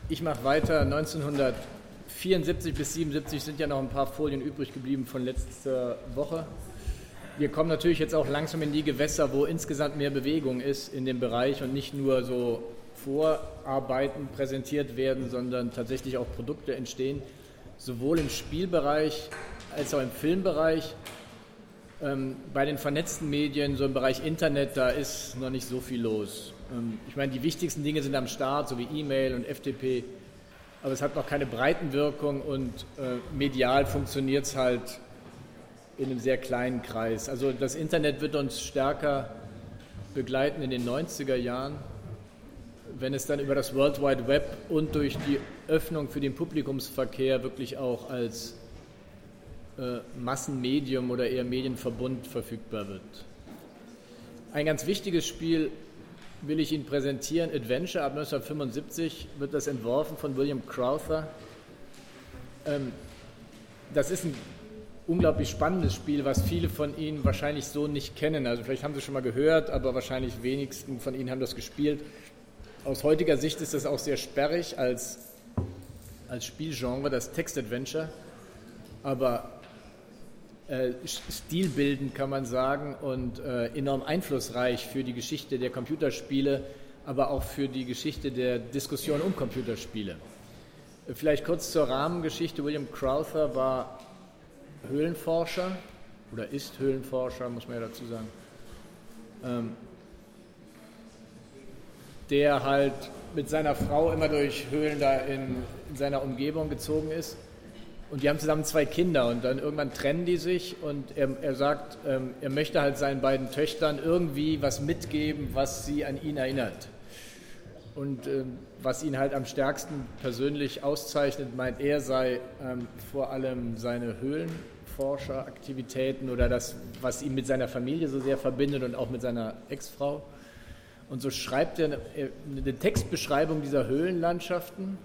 Ich mache weiter. 1974 bis 77 sind ja noch ein paar Folien übrig geblieben von letzter Woche. Wir kommen natürlich jetzt auch langsam in die Gewässer, wo insgesamt mehr Bewegung ist in dem Bereich und nicht nur so Vorarbeiten präsentiert werden, sondern tatsächlich auch Produkte entstehen, sowohl im Spielbereich als auch im Filmbereich. Bei den vernetzten Medien, so im Bereich Internet, da ist noch nicht so viel los. Ich meine, die wichtigsten Dinge sind am Start, so wie E-Mail und FTP, aber es hat noch keine Breitenwirkung und medial funktioniert es halt in einem sehr kleinen Kreis. Also das Internet wird uns stärker begleiten in den 90er Jahren, wenn es dann über das World Wide Web und durch die Öffnung für den Publikumsverkehr wirklich auch als Massenmedium oder eher Medienverbund verfügbar wird. Ein ganz wichtiges Spiel will ich Ihnen präsentieren. Adventure ab 1975 wird das entworfen von William Crowther. Das ist ein unglaublich spannendes Spiel, was viele von Ihnen wahrscheinlich so nicht kennen. Also vielleicht haben Sie schon mal gehört, aber wahrscheinlich wenigsten von Ihnen haben das gespielt. Aus heutiger Sicht ist das auch sehr sperrig als Spielgenre, das Text-Adventure. Aber stilbildend kann man sagen und enorm einflussreich für die Geschichte der Computerspiele, aber auch für die Geschichte der Diskussion um Computerspiele. Vielleicht kurz zur Rahmengeschichte. William Crowther war Höhlenforscher oder ist Höhlenforscher, muss man ja dazu sagen, der halt mit seiner Frau immer durch Höhlen da in seiner Umgebung gezogen ist. Und die haben zusammen 2 Kinder und dann irgendwann trennen die sich und er sagt, er möchte halt seinen beiden Töchtern irgendwie was mitgeben, was sie an ihn erinnert. Und was ihn halt am stärksten persönlich auszeichnet, meint er, sei vor allem seine Höhlenforscheraktivitäten oder das, was ihn mit seiner Familie so sehr verbindet und auch mit seiner Ex-Frau. Und so schreibt er eine Textbeschreibung dieser Höhlenlandschaften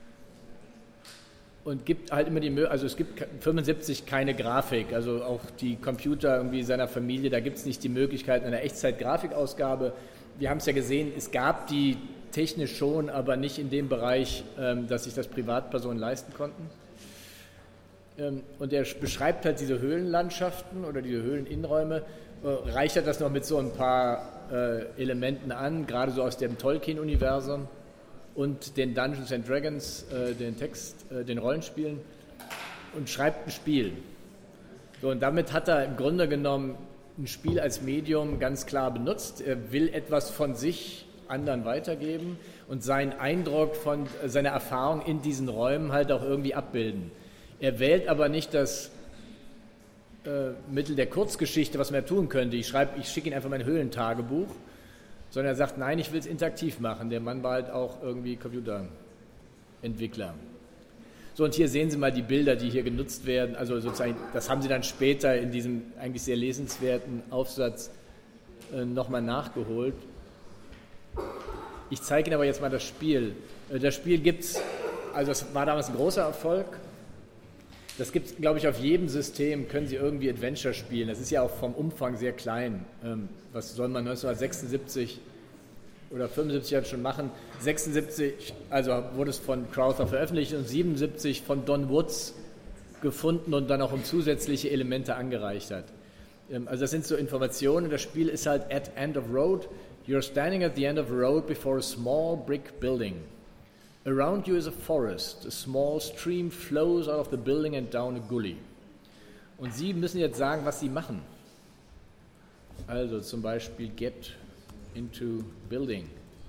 und gibt halt immer also es gibt 75 keine Grafik, also auch die Computer irgendwie seiner Familie, da gibt es nicht die Möglichkeit einer Echtzeit-Grafikausgabe. Wir haben es ja gesehen, es gab die technisch schon, aber nicht in dem Bereich, dass sich das Privatpersonen leisten konnten. Und er beschreibt halt diese Höhlenlandschaften oder diese Höhleninnenräume, reichert das noch mit so ein paar Elementen an, gerade so aus dem Tolkien-Universum und den Dungeons and Dragons, den Rollenspielen und schreibt ein Spiel. So, und damit hat er im Grunde genommen ein Spiel als Medium ganz klar benutzt. Er will etwas von sich anderen weitergeben und seinen Eindruck von seiner Erfahrung in diesen Räumen halt auch irgendwie abbilden. Er wählt aber nicht das Mittel der Kurzgeschichte, was man ja tun könnte. Ich schicke Ihnen einfach mein Höhlentagebuch, sondern er sagt, nein, ich will es interaktiv machen. Der Mann war halt auch irgendwie Computerentwickler. So, und hier sehen Sie mal die Bilder, die hier genutzt werden. Also sozusagen, das haben Sie dann später in diesem eigentlich sehr lesenswerten Aufsatz nochmal nachgeholt. Ich zeige Ihnen aber jetzt mal das Spiel. Das Spiel gibt's, also es war damals ein großer Erfolg. Das gibt es, glaube ich, auf jedem System, können Sie irgendwie Adventure spielen. Das ist ja auch vom Umfang sehr klein. Was soll man 1976 oder 75 halt schon machen? 76, also wurde es von Crowther veröffentlicht und 77 von Don Woods gefunden und dann auch um zusätzliche Elemente angereichert. Also das sind so Informationen. Das Spiel ist halt at end of road. You're standing at the end of a road before a small brick building. Around you is a forest. A small stream flows out of the building and down a gully. Und Sie müssen jetzt sagen, was Sie machen. Also zum Beispiel get into building.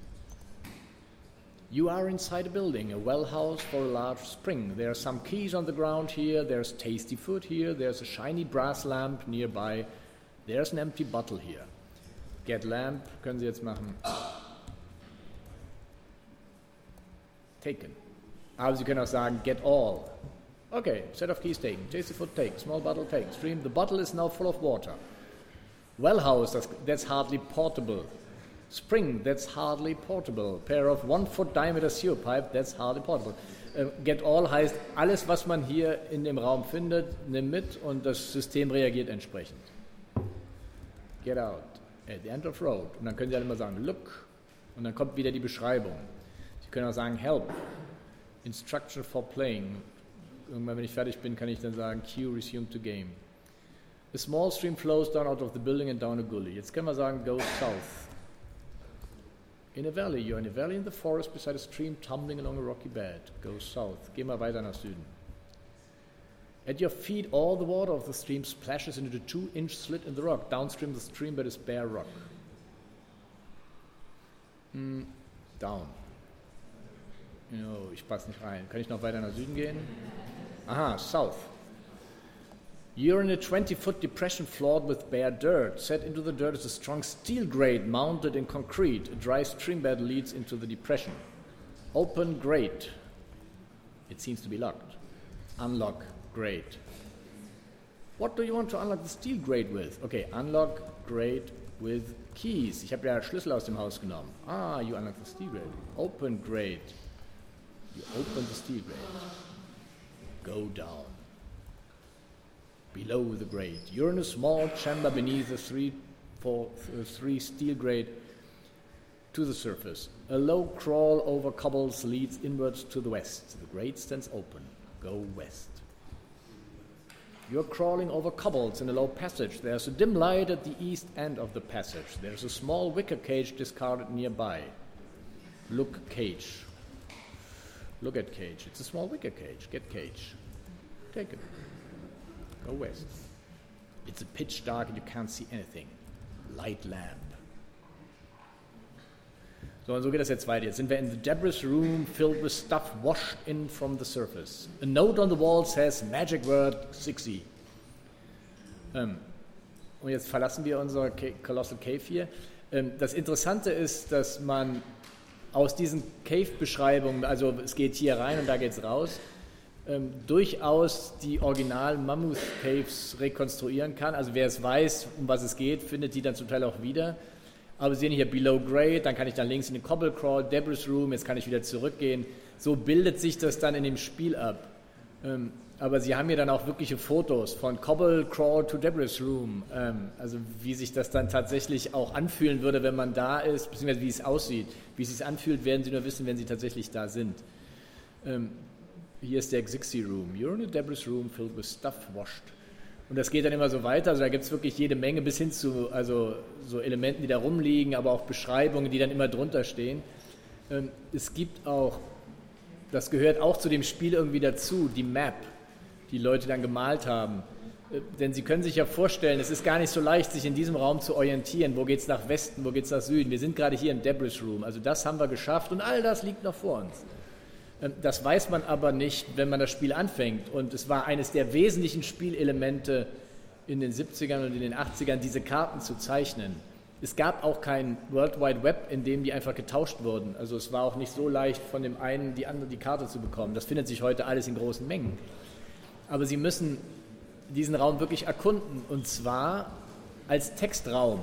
You are inside a building, a well house for a large spring. There are some keys on the ground here. There's tasty food here. There's a shiny brass lamp nearby. There's an empty bottle here. Get lamp können Sie jetzt machen. Taken. Aber Sie können auch sagen, get all. Okay, set of keys taken. Tasty food taken. Small bottle taken. Stream. The bottle is now full of water. Well house, that's hardly portable. Spring, that's hardly portable. Pair of 1 foot diameter sewer pipe, that's hardly portable. Get all heißt, alles, was man hier in dem Raum findet, nimm mit und das System reagiert entsprechend. Get out. At the end of road. Und dann können Sie halt immer sagen, look. Und dann kommt wieder die Beschreibung. Sie können auch sagen, help. Instruction for playing. Irgendwann, wenn ich fertig bin, kann ich dann sagen, cue, resume to game. A small stream flows down out of the building and down a gully. Jetzt können wir sagen, go south. In a valley, you're in a valley in the forest beside a stream tumbling along a rocky bed. Go south. Geh mal weiter nach Süden. At your feet, all the water of the stream splashes into the 2-inch slit in the rock. Downstream, the stream bed is bare rock. Down. No, ich passe nicht rein. Kann ich noch weiter nach Süden gehen? Aha, south. You're in a 20-foot depression floored with bare dirt. Set into the dirt is a strong steel grate mounted in concrete. A dry stream bed leads into the depression. Open grate. It seems to be locked. Unlock grate. What do you want to unlock the steel grate with? Okay, unlock grate with keys. Ich habe ja Schlüssel aus dem Haus genommen. Ah, you unlock the steel grate. Open grate. You open the steel grate. Go down. Below the grate. You're in a small chamber beneath the three steel grate to the surface. A low crawl over cobbles leads inwards to the west. The grate stands open. Go west. You're crawling over cobbles in a low passage. There's a dim light at the east end of the passage. There's a small wicker cage discarded nearby. Look cage. Look at cage. It's a small wicker cage. Get cage. Take it. Go west. It's a pitch dark and you can't see anything. Light lamp. So, und so geht das jetzt weiter. Jetzt sind wir in the debris room filled with stuff washed in from the surface. A note on the wall says magic word 60. Und jetzt verlassen wir unser Colossal Cave hier. Das Interessante ist, dass man aus diesen Cave-Beschreibungen, also es geht hier rein und da geht es raus, durchaus die originalen Mammoth Caves rekonstruieren kann. Also wer es weiß, um was es geht, findet die dann zum Teil auch wieder. Aber Sie sehen hier Below Grade, dann kann ich dann links in den Cobble Crawl, Debris Room, jetzt kann ich wieder zurückgehen. So bildet sich das dann in dem Spiel ab. Aber Sie haben hier dann auch wirkliche Fotos von Cobble Crawl to Debris Room. Also wie sich das dann tatsächlich auch anfühlen würde, wenn man da ist, beziehungsweise wie es aussieht. Wie es sich anfühlt, werden Sie nur wissen, wenn Sie tatsächlich da sind. Hier ist der Xixi Room. You're in a Debris Room filled with stuff washed. Und das geht dann immer so weiter, also da gibt es wirklich jede Menge bis hin zu also so Elementen, die da rumliegen, aber auch Beschreibungen, die dann immer drunter stehen. Es gibt auch, das gehört auch zu dem Spiel irgendwie dazu, die Map, die Leute dann gemalt haben. Denn Sie können sich ja vorstellen, es ist gar nicht so leicht, sich in diesem Raum zu orientieren. Wo geht es nach Westen, wo geht es nach Süden? Wir sind gerade hier im Debris Room, also das haben wir geschafft und all das liegt noch vor uns. Das weiß man aber nicht, wenn man das Spiel anfängt. Und es war eines der wesentlichen Spielelemente in den 70ern und in den 80ern, diese Karten zu zeichnen. Es gab auch kein World Wide Web, in dem die einfach getauscht wurden. Also es war auch nicht so leicht, von dem einen die andere die Karte zu bekommen. Das findet sich heute alles in großen Mengen. Aber Sie müssen diesen Raum wirklich erkunden, und zwar als Textraum.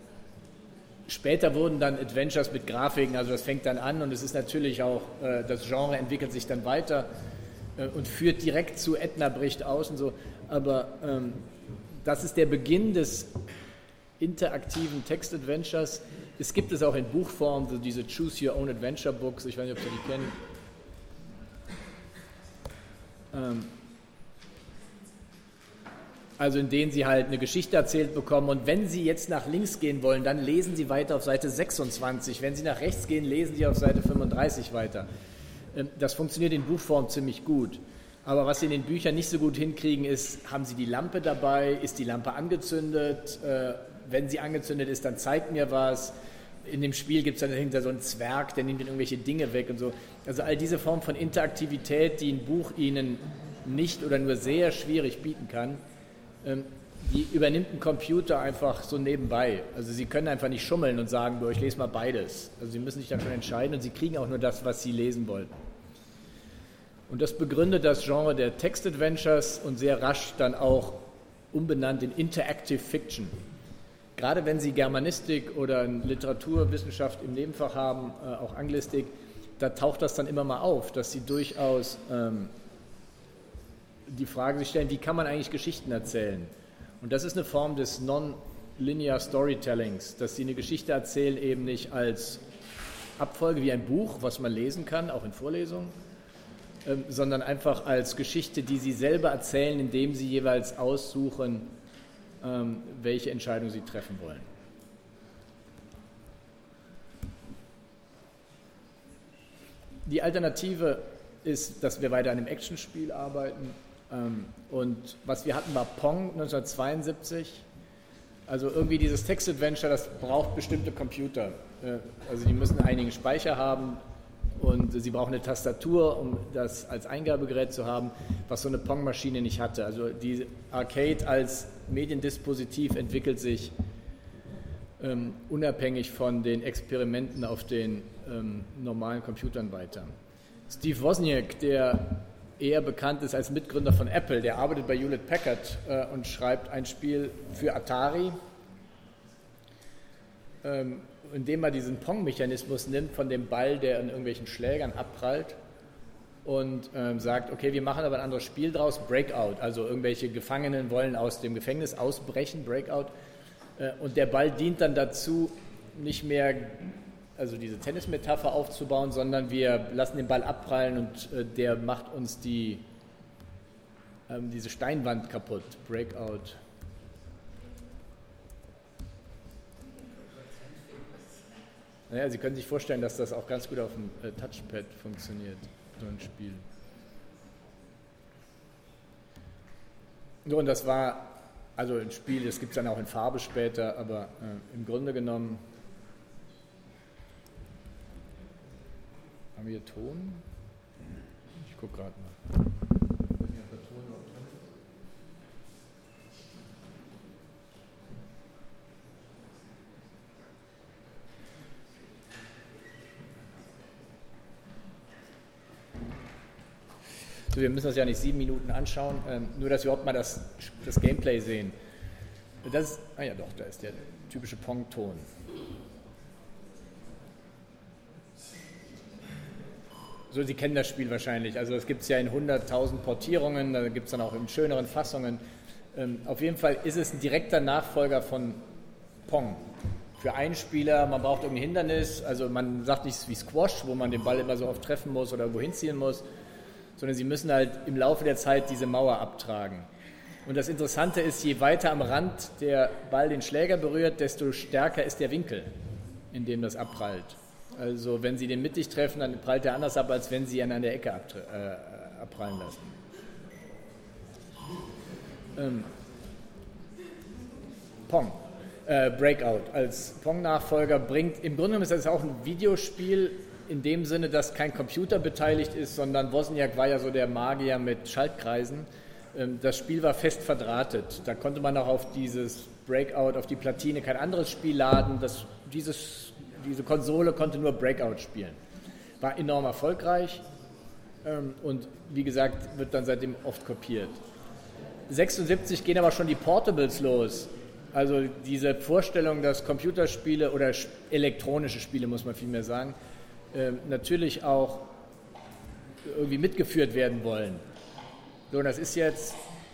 Später wurden dann Adventures mit Grafiken, also das fängt dann an und es ist natürlich auch, das Genre entwickelt sich dann weiter und führt direkt zu Edna bricht aus und so, aber das ist der Beginn des interaktiven Text-Adventures. Es gibt es auch in Buchform, so diese Choose Your Own Adventure Books, ich weiß nicht, ob Sie die kennen. Also in denen Sie halt eine Geschichte erzählt bekommen und wenn Sie jetzt nach links gehen wollen, dann lesen Sie weiter auf Seite 26. Wenn Sie nach rechts gehen, lesen Sie auf Seite 35 weiter. Das funktioniert in Buchform ziemlich gut. Aber was Sie in den Büchern nicht so gut hinkriegen ist, haben Sie die Lampe dabei, ist die Lampe angezündet? Wenn sie angezündet ist, dann zeigt mir was. In dem Spiel gibt es dann dahinter so einen Zwerg, der nimmt Ihnen irgendwelche Dinge weg und so. Also all diese Form von Interaktivität, die ein Buch Ihnen nicht oder nur sehr schwierig bieten kann, die übernimmt ein Computer einfach so nebenbei. Also Sie können einfach nicht schummeln und sagen, ich lese mal beides. Also Sie müssen sich dann schon entscheiden und Sie kriegen auch nur das, was Sie lesen wollten. Und das begründet das Genre der Text-Adventures und sehr rasch dann auch umbenannt in Interactive Fiction. Gerade wenn Sie Germanistik oder Literaturwissenschaft im Nebenfach haben, auch Anglistik, da taucht das dann immer mal auf, dass Sie durchaus die Frage sich stellen, wie kann man eigentlich Geschichten erzählen? Und das ist eine Form des Non-Linear Storytellings, dass Sie eine Geschichte erzählen eben nicht als Abfolge wie ein Buch, was man lesen kann, auch in Vorlesungen, sondern einfach als Geschichte, die sie selber erzählen, indem sie jeweils aussuchen, welche Entscheidung sie treffen wollen. Die Alternative ist, dass wir weiter an einem Actionspiel arbeiten. Und was wir hatten, war Pong 1972. Also irgendwie dieses Text-Adventure, das braucht bestimmte Computer. Also die müssen einigen Speicher haben und sie brauchen eine Tastatur, um das als Eingabegerät zu haben, was so eine Pong-Maschine nicht hatte. Also die Arcade als Mediendispositiv entwickelt sich unabhängig von den Experimenten auf den normalen Computern weiter. Steve Wozniak, der eher bekannt ist als Mitgründer von Apple, der arbeitet bei Hewlett Packard und schreibt ein Spiel für Atari, indem er diesen Pong-Mechanismus nimmt von dem Ball, der an irgendwelchen Schlägern abprallt und sagt, okay, wir machen aber ein anderes Spiel draus, Breakout, also irgendwelche Gefangenen wollen aus dem Gefängnis ausbrechen, Breakout, und der Ball dient dann dazu, nicht mehr also diese Tennismetapher aufzubauen, sondern wir lassen den Ball abprallen und der macht uns diese Steinwand kaputt, Breakout. Naja, Sie können sich vorstellen, dass das auch ganz gut auf dem Touchpad funktioniert, so ein Spiel. So, und das war also ein Spiel, das gibt es dann auch in Farbe später, aber im Grunde genommen haben wir hier Ton? Ich gucke gerade mal. So, wir müssen das ja nicht 7 Minuten anschauen, nur dass wir überhaupt mal das Gameplay sehen. Das ist, ja doch, da ist der typische Pong-Ton. So, Sie kennen das Spiel wahrscheinlich. Also das gibt es ja in 100.000 Portierungen, da gibt es dann auch in schöneren Fassungen. Auf jeden Fall ist es ein direkter Nachfolger von Pong. Für einen Spieler, man braucht irgendein Hindernis, also man sagt nicht wie Squash, wo man den Ball immer so oft treffen muss oder wohin ziehen muss, sondern Sie müssen halt im Laufe der Zeit diese Mauer abtragen. Und das Interessante ist, je weiter am Rand der Ball den Schläger berührt, desto stärker ist der Winkel, in dem das abprallt. Also wenn Sie den mittig treffen, dann prallt er anders ab, als wenn Sie ihn an der Ecke abprallen lassen. Pong. Breakout als Pong-Nachfolger bringt, im Grunde genommen ist das auch ein Videospiel in dem Sinne, dass kein Computer beteiligt ist, sondern Wozniak war ja so der Magier mit Schaltkreisen. Das Spiel war fest verdrahtet. Da konnte man auch auf dieses Breakout, auf die Platine kein anderes Spiel laden. Diese Konsole konnte nur Breakout spielen. War enorm erfolgreich und wie gesagt, wird dann seitdem oft kopiert. 1976 gehen aber schon die Portables los. Also diese Vorstellung, dass Computerspiele oder elektronische Spiele, muss man vielmehr sagen, natürlich auch irgendwie mitgeführt werden wollen. So, das ist jetzt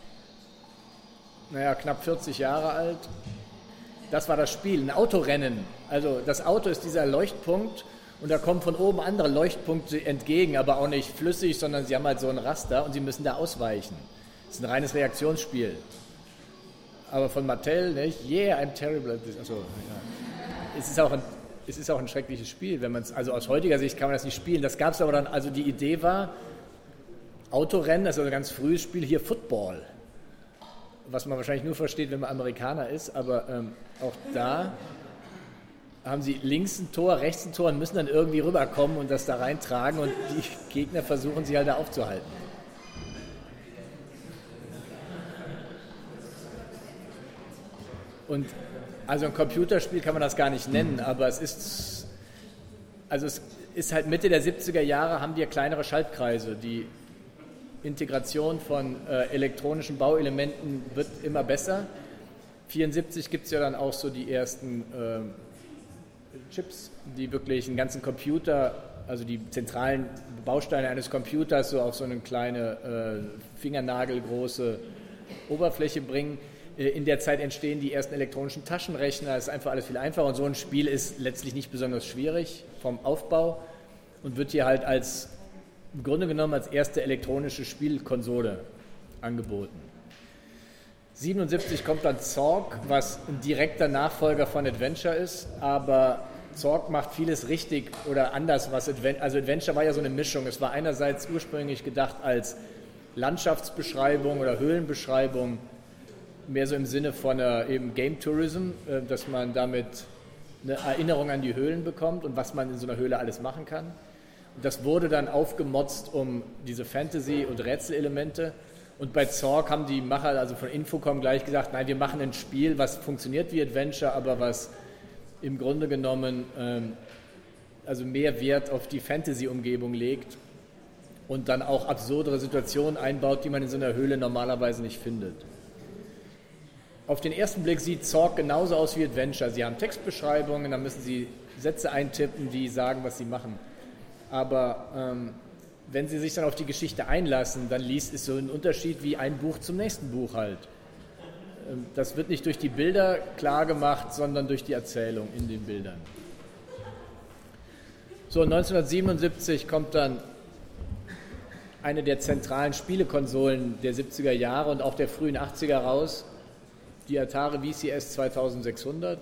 knapp 40 Jahre alt. Das war das Spiel, ein Autorennen. Also das Auto ist dieser Leuchtpunkt und da kommen von oben andere Leuchtpunkte entgegen, aber auch nicht flüssig, sondern sie haben halt so ein Raster und sie müssen da ausweichen. Das ist ein reines Reaktionsspiel. Aber von Mattel, nicht? Yeah, I'm terrible at this. Also, ja. Es ist auch ein schreckliches Spiel, wenn man es, also aus heutiger Sicht kann man das nicht spielen. Das gab es aber dann, also die Idee war, Autorennen, das ist also ein ganz frühes Spiel, hier Football. Was man wahrscheinlich nur versteht, wenn man Amerikaner ist, aber auch da haben sie links ein Tor, rechts ein Tor und müssen dann irgendwie rüberkommen und das da reintragen und die Gegner versuchen sie halt da aufzuhalten. Und also ein Computerspiel kann man das gar nicht nennen, aber es ist halt Mitte der 70er Jahre, haben wir kleinere Schaltkreise. Die Integration von elektronischen Bauelementen wird immer besser. 1974 gibt es ja dann auch so die ersten Chips, die wirklich einen ganzen Computer, also die zentralen Bausteine eines Computers so auf so eine kleine fingernagelgroße Oberfläche bringen. In der Zeit entstehen die ersten elektronischen Taschenrechner, es ist einfach alles viel einfacher und so ein Spiel ist letztlich nicht besonders schwierig vom Aufbau und wird hier halt als im Grunde genommen als erste elektronische Spielkonsole angeboten. 1977 kommt dann Zork, was ein direkter Nachfolger von Adventure ist, aber Zork macht vieles richtig oder anders. Also Adventure war ja so eine Mischung. Es war einerseits ursprünglich gedacht als Landschaftsbeschreibung oder Höhlenbeschreibung, mehr so im Sinne von eben Game Tourism, dass man damit eine Erinnerung an die Höhlen bekommt und was man in so einer Höhle alles machen kann. Und das wurde dann aufgemotzt um diese Fantasy- und Rätselelemente. Und bei Zork haben die Macher, also von Infocom, gleich gesagt, nein, wir machen ein Spiel, was funktioniert wie Adventure, aber was im Grunde genommen also mehr Wert auf die Fantasy-Umgebung legt und dann auch absurdere Situationen einbaut, die man in so einer Höhle normalerweise nicht findet. Auf den ersten Blick sieht Zork genauso aus wie Adventure. Sie haben Textbeschreibungen, dann müssen Sie Sätze eintippen, die sagen, was Sie machen. Aber wenn Sie sich dann auf die Geschichte einlassen, dann ist so ein Unterschied wie ein Buch zum nächsten Buch halt. Das wird nicht durch die Bilder klar gemacht, sondern durch die Erzählung in den Bildern. So, 1977 kommt dann eine der zentralen Spielekonsolen der 70er Jahre und auch der frühen 80er raus, die Atari VCS 2600,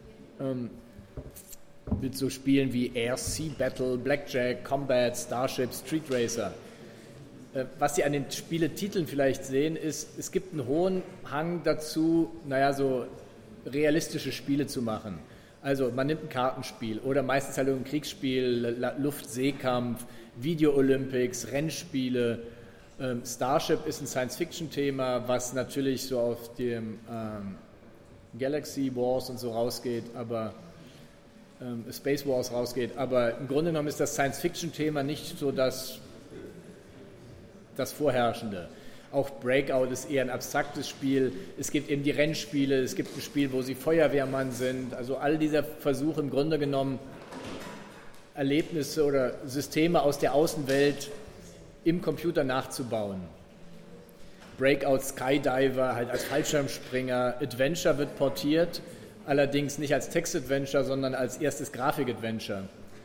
mit so Spielen wie Air Sea Battle, Blackjack, Combat, Starship, Street Racer. Was Sie an den Spieletiteln vielleicht sehen, ist, es gibt einen hohen Hang dazu, so realistische Spiele zu machen. Also man nimmt ein Kartenspiel oder meistens halt ein Kriegsspiel, Luft-Seekampf, Video-Olympics, Rennspiele. Starship ist ein Science-Fiction-Thema, was natürlich so auf dem Galaxy Wars und so rausgeht, aber Space Wars rausgeht. Aber im Grunde genommen ist das Science-Fiction-Thema nicht so das Vorherrschende. Auch Breakout ist eher ein abstraktes Spiel. Es gibt eben die Rennspiele, es gibt ein Spiel, wo sie Feuerwehrmann sind. Also all dieser Versuch im Grunde genommen Erlebnisse oder Systeme aus der Außenwelt im Computer nachzubauen. Breakout, Skydiver, halt als Fallschirmspringer. Adventure wird portiert, allerdings nicht als Text-Adventure, sondern als erstes Grafik-Adventure.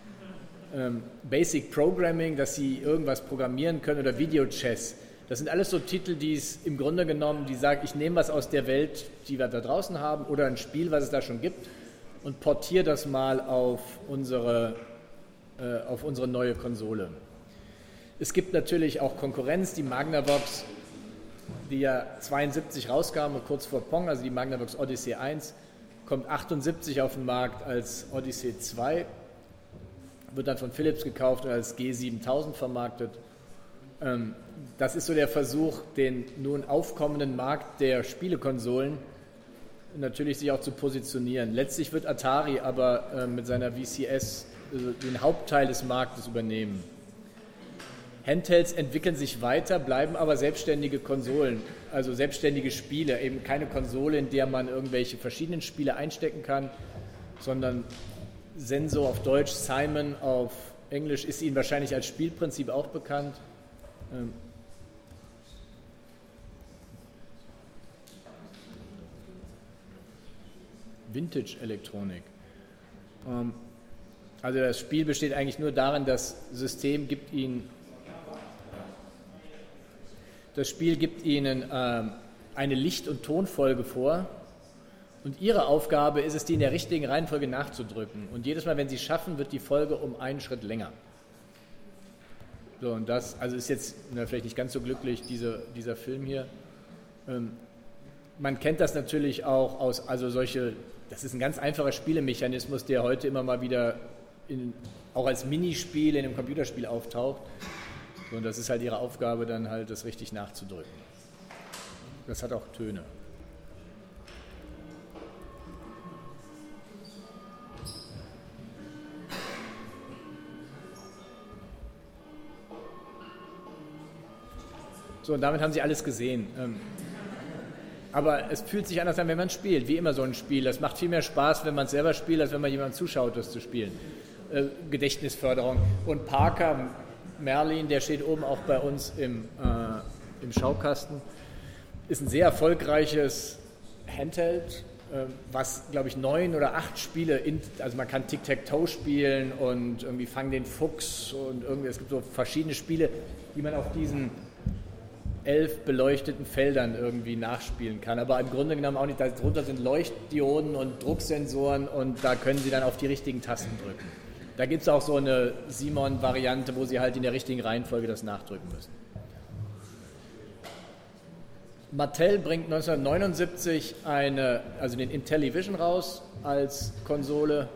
Basic Programming, dass sie irgendwas programmieren können, oder Video Chess. Das sind alles so Titel, die es im Grunde genommen, die sagen, ich nehme was aus der Welt, die wir da draußen haben, oder ein Spiel, was es da schon gibt, und portiere das mal auf unsere neue Konsole. Es gibt natürlich auch Konkurrenz, die Magnavox, die ja 72 rauskam und kurz vor Pong, also die Magnavox Odyssey 1, kommt 78 auf den Markt als Odyssey 2, wird dann von Philips gekauft und als G7000 vermarktet. Das ist so der Versuch, den nun aufkommenden Markt der Spielekonsolen natürlich sich auch zu positionieren. Letztlich wird Atari aber mit seiner VCS den Hauptteil des Marktes übernehmen. Handhelds entwickeln sich weiter, bleiben aber selbstständige Konsolen, also selbstständige Spiele, eben keine Konsole, in der man irgendwelche verschiedenen Spiele einstecken kann, sondern Senso auf Deutsch, Simon auf Englisch ist Ihnen wahrscheinlich als Spielprinzip auch bekannt. Vintage-Elektronik. Also das Spiel besteht eigentlich nur darin, das Spiel gibt Ihnen eine Licht- und Tonfolge vor und Ihre Aufgabe ist es, die in der richtigen Reihenfolge nachzudrücken. Und jedes Mal, wenn Sie es schaffen, wird die Folge um einen Schritt länger. So, und das ist jetzt vielleicht nicht ganz so glücklich, dieser Film hier. Man kennt das natürlich auch das ist ein ganz einfacher Spielemechanismus, der heute immer mal wieder auch als Minispiel in einem Computerspiel auftaucht. So, und das ist halt Ihre Aufgabe, dann halt das richtig nachzudrücken. Das hat auch Töne. So, und damit haben Sie alles gesehen. Aber es fühlt sich anders an, wenn man spielt, wie immer so ein Spiel. Das macht viel mehr Spaß, wenn man es selber spielt, als wenn man jemandem zuschaut, das zu spielen. Gedächtnisförderung. Und Parker Merlin, der steht oben auch bei uns im Schaukasten, ist ein sehr erfolgreiches Handheld. was, glaube ich, 9 oder 8 Spiele, also man kann Tic-Tac-Toe spielen und irgendwie Fang den Fuchs und irgendwie, es gibt so verschiedene Spiele, die man auf diesen 11 beleuchteten Feldern irgendwie nachspielen kann. Aber im Grunde genommen auch nicht, darunter sind Leuchtdioden und Drucksensoren und da können Sie dann auf die richtigen Tasten drücken. Da gibt es auch so eine Simon-Variante, wo Sie halt in der richtigen Reihenfolge das nachdrücken müssen. Mattel bringt 1979 den Intellivision raus als Konsole,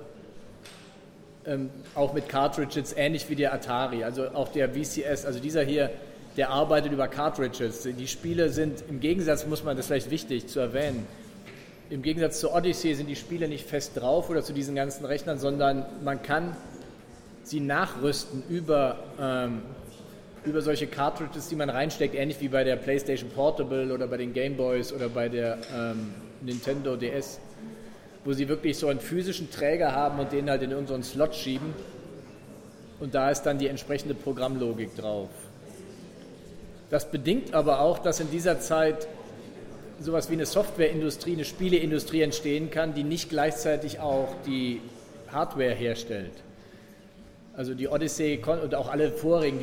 auch mit Cartridges, ähnlich wie der Atari. Also auch der VCS, also dieser hier, der arbeitet über Cartridges. Die Spiele sind, im Gegensatz, muss man, das ist vielleicht wichtig zu erwähnen, im Gegensatz zu Odyssey sind die Spiele nicht fest drauf oder zu diesen ganzen Rechnern, sondern man kann sie nachrüsten über solche Cartridges, die man reinsteckt, ähnlich wie bei der PlayStation Portable oder bei den Game Boys oder bei der Nintendo DS, wo sie wirklich so einen physischen Träger haben und den halt in irgendeinen Slot schieben und da ist dann die entsprechende Programmlogik drauf. Das bedingt aber auch, dass in dieser Zeit sowas wie eine Softwareindustrie, eine Spieleindustrie entstehen kann, die nicht gleichzeitig auch die Hardware herstellt. Also die Odyssey und auch alle vorigen,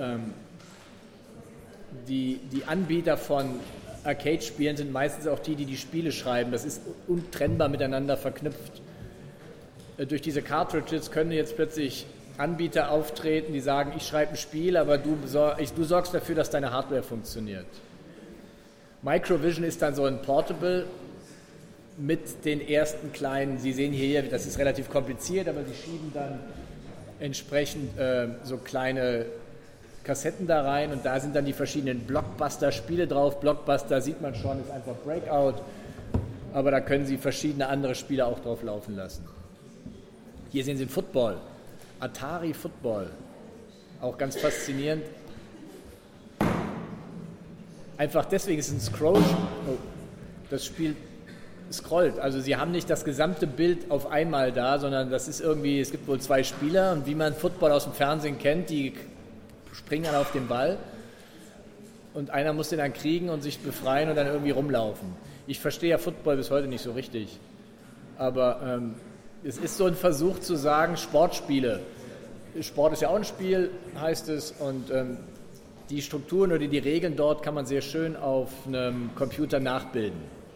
die Anbieter von Arcade-Spielen sind meistens auch die Spiele schreiben. Das ist untrennbar miteinander verknüpft. Durch diese Cartridges können jetzt plötzlich Anbieter auftreten, die sagen, ich schreibe ein Spiel, aber du sorgst dafür, dass deine Hardware funktioniert. Microvision ist dann so ein Portable mit den ersten kleinen, Sie sehen hier, das ist relativ kompliziert, aber Sie schieben dann entsprechend so kleine Kassetten da rein und da sind dann die verschiedenen Blockbuster-Spiele drauf. Blockbuster sieht man schon, ist einfach Breakout, aber da können Sie verschiedene andere Spiele auch drauf laufen lassen. Hier sehen Sie den Football, Atari Football, auch ganz faszinierend. Einfach deswegen ist es ein Scroll, das Spiel scrollt. Also Sie haben nicht das gesamte Bild auf einmal da, sondern das ist irgendwie, es gibt wohl 2 Spieler und wie man Football aus dem Fernsehen kennt, die springen dann auf den Ball und einer muss den dann kriegen und sich befreien und dann irgendwie rumlaufen. Ich verstehe ja Football bis heute nicht so richtig, aber es ist so ein Versuch zu sagen, Sportspiele. Sport ist ja auch ein Spiel, heißt es, und die Strukturen oder die Regeln dort kann man sehr schön auf einem Computer nachbilden.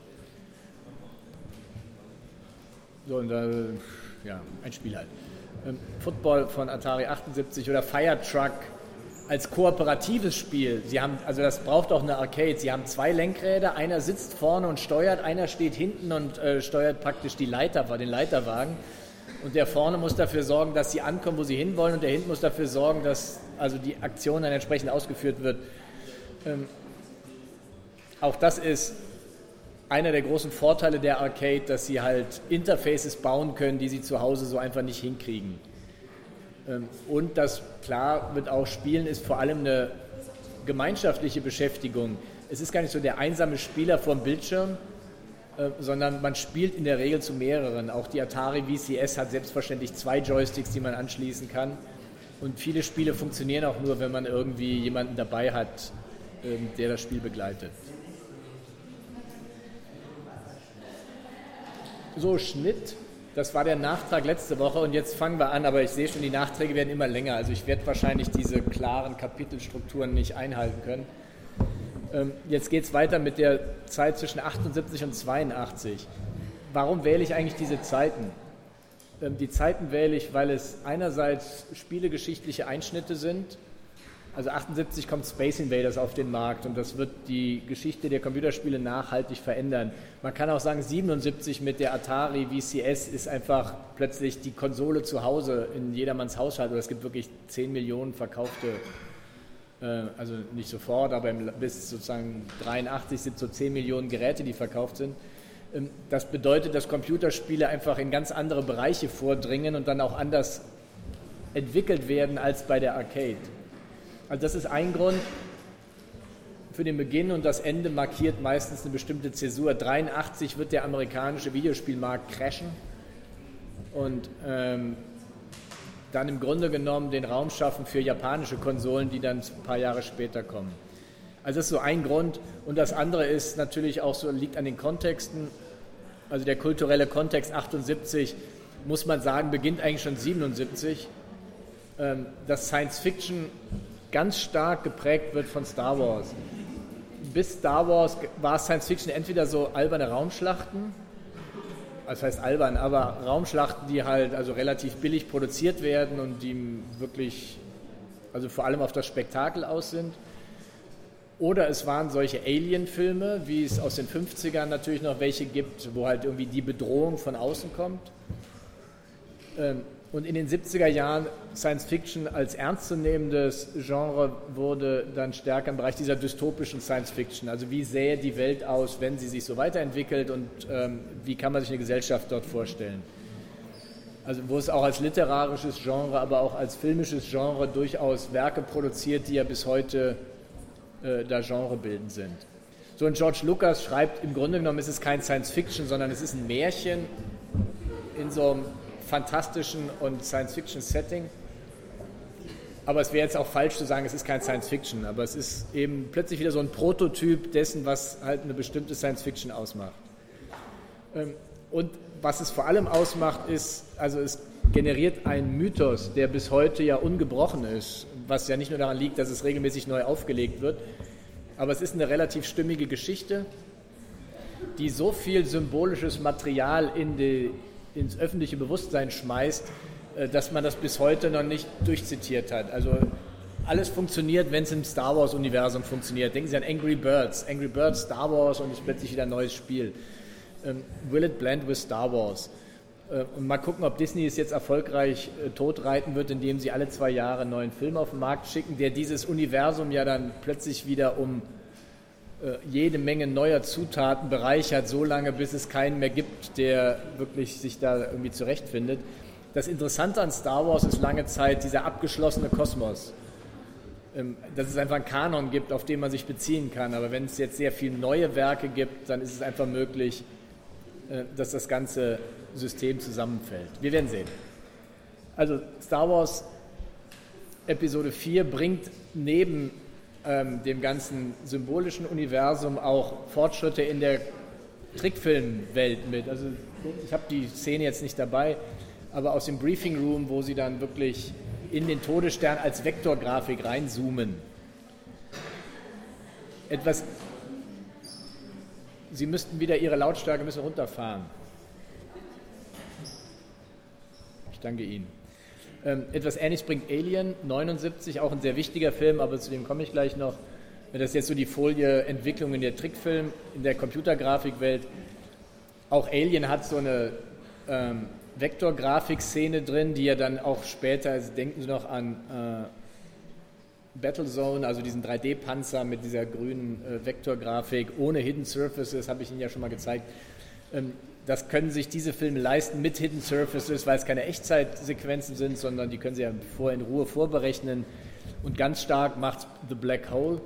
So, und ein Spiel halt. Football von Atari 78 oder Fire Truck als kooperatives Spiel. Das braucht auch eine Arcade. Sie haben 2 Lenkräder, einer sitzt vorne und steuert, einer steht hinten und steuert praktisch den Leiterwagen. Und der vorne muss dafür sorgen, dass sie ankommen, wo sie hinwollen und der hinten muss dafür sorgen, dass also die Aktion dann entsprechend ausgeführt wird. Auch das ist einer der großen Vorteile der Arcade, dass sie halt Interfaces bauen können, die sie zu Hause so einfach nicht hinkriegen. Und das, klar, wird auch Spielen ist vor allem eine gemeinschaftliche Beschäftigung. Es ist gar nicht so der einsame Spieler vorm Bildschirm, sondern man spielt in der Regel zu mehreren. Auch die Atari VCS hat selbstverständlich 2 Joysticks, die man anschließen kann. Und viele Spiele funktionieren auch nur, wenn man irgendwie jemanden dabei hat, der das Spiel begleitet. So, Schnitt. Das war der Nachtrag letzte Woche und jetzt fangen wir an, aber ich sehe schon, die Nachträge werden immer länger. Also ich werde wahrscheinlich diese klaren Kapitelstrukturen nicht einhalten können. Jetzt geht es weiter mit der Zeit zwischen 78 und 82. Warum wähle ich eigentlich diese Zeiten? Die Zeiten wähle ich, weil es einerseits spielegeschichtliche Einschnitte sind. Also 78 kommt Space Invaders auf den Markt und das wird die Geschichte der Computerspiele nachhaltig verändern. Man kann auch sagen, 77 mit der Atari VCS ist einfach plötzlich die Konsole zu Hause in jedermanns Haushalt. Oder es gibt wirklich 10 Millionen verkaufte, also nicht sofort, aber bis sozusagen 83 sind so 10 Millionen Geräte, die verkauft sind. Das bedeutet, dass Computerspiele einfach in ganz andere Bereiche vordringen und dann auch anders entwickelt werden als bei der Arcade. Also das ist ein Grund für den Beginn und das Ende markiert meistens eine bestimmte Zäsur. 83 wird der amerikanische Videospielmarkt crashen und dann im Grunde genommen den Raum schaffen für japanische Konsolen, die dann ein paar Jahre später kommen. Also das ist so ein Grund und das andere ist natürlich auch so, liegt an den Kontexten. Also der kulturelle Kontext 78, muss man sagen, beginnt eigentlich schon 77, dass Science Fiction ganz stark geprägt wird von Star Wars. Bis Star Wars war Science Fiction entweder so alberne Raumschlachten, das heißt albern, aber Raumschlachten, die halt also relativ billig produziert werden und die wirklich, also vor allem auf das Spektakel aus sind. Oder es waren solche Alien-Filme, wie es aus den 50ern natürlich noch welche gibt, wo halt irgendwie die Bedrohung von außen kommt. Und in den 70er Jahren Science Fiction als ernstzunehmendes Genre wurde dann stärker im Bereich dieser dystopischen Science Fiction. Also wie sähe die Welt aus, wenn sie sich so weiterentwickelt und wie kann man sich eine Gesellschaft dort vorstellen. Also wo es auch als literarisches Genre, aber auch als filmisches Genre durchaus Werke produziert, die ja bis heute da genrebildend sind. So, und George Lucas schreibt, im Grunde genommen ist es kein Science Fiction, sondern es ist ein Märchen in so einem fantastischen und Science-Fiction-Setting. Aber es wäre jetzt auch falsch zu sagen, es ist kein Science-Fiction, aber es ist eben plötzlich wieder so ein Prototyp dessen, was halt eine bestimmte Science-Fiction ausmacht. Und was es vor allem ausmacht, ist, also es generiert einen Mythos, der bis heute ja ungebrochen ist, was ja nicht nur daran liegt, dass es regelmäßig neu aufgelegt wird, aber es ist eine relativ stimmige Geschichte, die so viel symbolisches Material ins öffentliche Bewusstsein schmeißt, dass man das bis heute noch nicht durchzitiert hat. Also alles funktioniert, wenn es im Star Wars-Universum funktioniert. Denken Sie an Angry Birds. Angry Birds, Star Wars und ist plötzlich wieder ein neues Spiel. Will it blend with Star Wars? Und mal gucken, ob Disney es jetzt erfolgreich totreiten wird, indem sie alle 2 Jahre einen neuen Film auf den Markt schicken, der dieses Universum ja dann plötzlich wieder um jede Menge neuer Zutaten bereichert, so lange, bis es keinen mehr gibt, der wirklich sich da irgendwie zurechtfindet. Das Interessante an Star Wars ist lange Zeit dieser abgeschlossene Kosmos. Dass es einfach einen Kanon gibt, auf den man sich beziehen kann. Aber wenn es jetzt sehr viele neue Werke gibt, dann ist es einfach möglich, dass das ganze System zusammenfällt. Wir werden sehen. Also Star Wars Episode 4 bringt neben dem ganzen symbolischen Universum auch Fortschritte in der Trickfilmwelt mit. Also ich habe die Szene jetzt nicht dabei, aber aus dem Briefing Room, wo sie dann wirklich in den Todesstern als Vektorgrafik reinzoomen. Sie müssten wieder Ihre Lautstärke ein bisschen runterfahren. Ich danke Ihnen. Etwas Ähnliches bringt Alien, 79, auch ein sehr wichtiger Film, aber zu dem komme ich gleich noch. Das ist jetzt so die Folie Entwicklung in der Trickfilm, in der Computergrafikwelt. Auch Alien hat so eine Vektorgrafik-Szene drin, die ja dann auch später, also denken Sie noch an Battlezone, also diesen 3D-Panzer mit dieser grünen Vektorgrafik, ohne Hidden Surfaces, habe ich Ihnen ja schon mal gezeigt. Das können sich diese Filme leisten mit Hidden Surfaces, weil es keine Echtzeitsequenzen sind, sondern die können sie ja in Ruhe vorberechnen. Und ganz stark macht The Black Hole,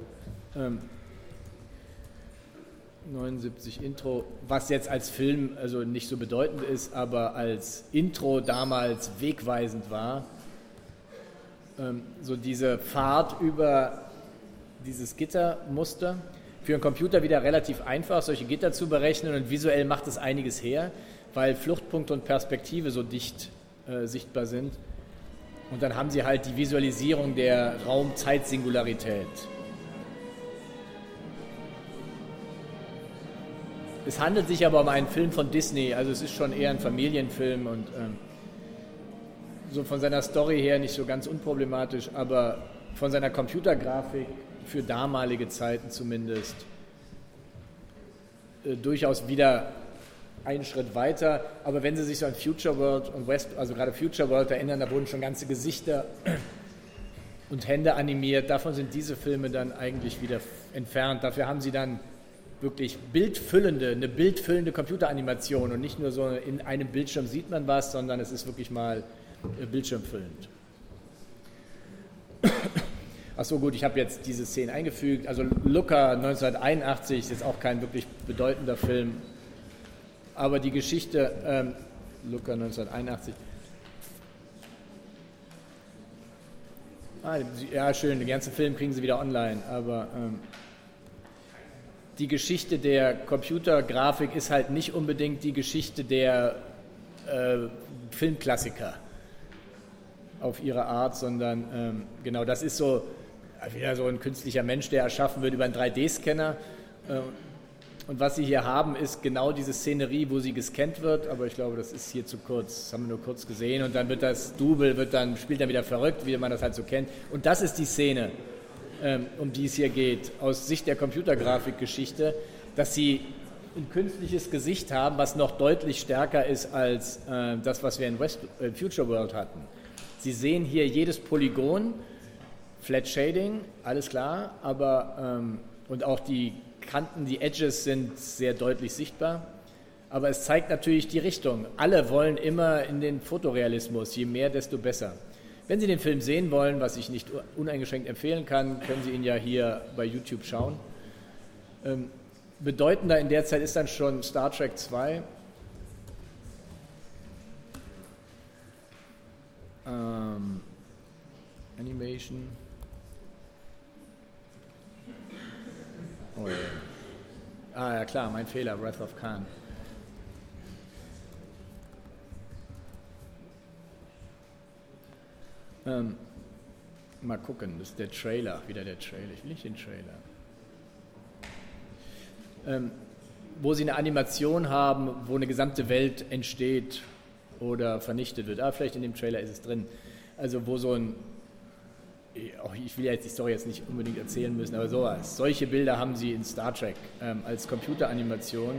79 Intro, was jetzt als Film also nicht so bedeutend ist, aber als Intro damals wegweisend war. So diese Fahrt über dieses Gittermuster. Für einen Computer wieder relativ einfach, solche Gitter zu berechnen, und visuell macht es einiges her, weil Fluchtpunkt und Perspektive so dicht sichtbar sind. Und dann haben Sie halt die Visualisierung der Raum-Zeit-Singularität. Es handelt sich aber um einen Film von Disney, also es ist schon eher ein Familienfilm und so von seiner Story her nicht so ganz unproblematisch, aber von seiner Computergrafik für damalige Zeiten zumindest durchaus wieder einen Schritt weiter. Aber wenn Sie sich so an Future World und also gerade Future World erinnern, da wurden schon ganze Gesichter und Hände animiert. Davon sind diese Filme dann eigentlich wieder entfernt. Dafür haben Sie dann wirklich eine bildfüllende Computeranimation und nicht nur so in einem Bildschirm sieht man was, sondern es ist wirklich mal bildschirmfüllend. Achso, gut, ich habe jetzt diese Szene eingefügt. Also Luca 1981 ist jetzt auch kein wirklich bedeutender Film, aber die Geschichte, Luca 1981. Ja, schön, den ganzen Film kriegen Sie wieder online, aber die Geschichte der Computergrafik ist halt nicht unbedingt die Geschichte der Filmklassiker auf ihre Art, sondern genau, das ist so wieder so ein künstlicher Mensch, der erschaffen wird über einen 3D-Scanner. Und was Sie hier haben, ist genau diese Szenerie, wo sie gescannt wird, aber ich glaube, das ist hier zu kurz, das haben wir nur kurz gesehen, und dann wird das Double, spielt dann wieder verrückt, wie man das halt so kennt. Und das ist die Szene, um die es hier geht, aus Sicht der Computergrafikgeschichte, dass sie ein künstliches Gesicht haben, was noch deutlich stärker ist als das, was wir in Future World hatten. Sie sehen hier jedes Polygon, Flat Shading, alles klar, aber und auch die Kanten, die Edges sind sehr deutlich sichtbar, aber es zeigt natürlich die Richtung. Alle wollen immer in den Fotorealismus, je mehr, desto besser. Wenn Sie den Film sehen wollen, was ich nicht uneingeschränkt empfehlen kann, können Sie ihn ja hier bei YouTube schauen. Bedeutender in der Zeit ist dann schon Star Trek 2. Animation. Oh ja. Ah ja klar, mein Fehler, Wrath of Khan. Mal gucken, das ist der Trailer, wieder der Trailer. Ich will nicht den Trailer. Wo sie eine Animation haben, wo eine gesamte Welt entsteht oder vernichtet wird. Vielleicht in dem Trailer ist es drin. Also wo so ein, ich will ja jetzt die Story jetzt nicht unbedingt erzählen müssen, aber sowas. Solche Bilder haben sie in Star Trek als Computeranimation.